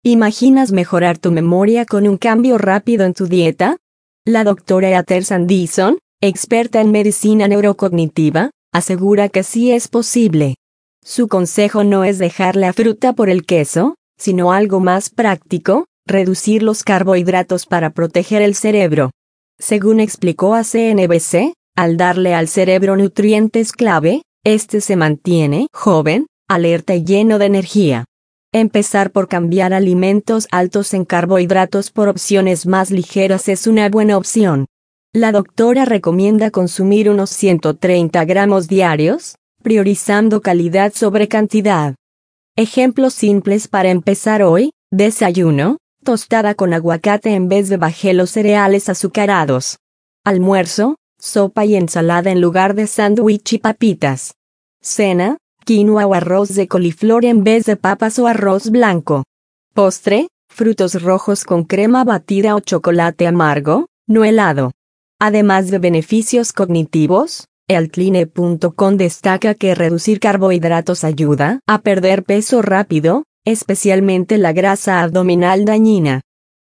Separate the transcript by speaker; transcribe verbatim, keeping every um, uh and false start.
Speaker 1: ¿Imaginas mejorar tu memoria con un cambio rápido en tu dieta? La doctora Heather Sandison, experta en medicina neurocognitiva, asegura que sí es posible. Su consejo no es dejar la fruta por el queso, sino algo más práctico: reducir los carbohidratos para proteger el cerebro. Según explicó a C N B C, al darle al cerebro nutrientes clave, este se mantiene joven, alerta y lleno de energía. Empezar por cambiar alimentos altos en carbohidratos por opciones más ligeras es una buena opción. La doctora recomienda consumir unos ciento treinta gramos diarios, priorizando calidad sobre cantidad. Ejemplos simples para empezar hoy: desayuno, tostada con aguacate en vez de bajel o cereales azucarados. Almuerzo, sopa y ensalada en lugar de sándwich y papitas. Cena, quinoa o arroz de coliflor en vez de papas o arroz blanco. Postre, frutos rojos con crema batida o chocolate amargo, no helado. Además de beneficios cognitivos, Healthline punto com destaca que reducir carbohidratos ayuda a perder peso rápido, especialmente la grasa abdominal dañina.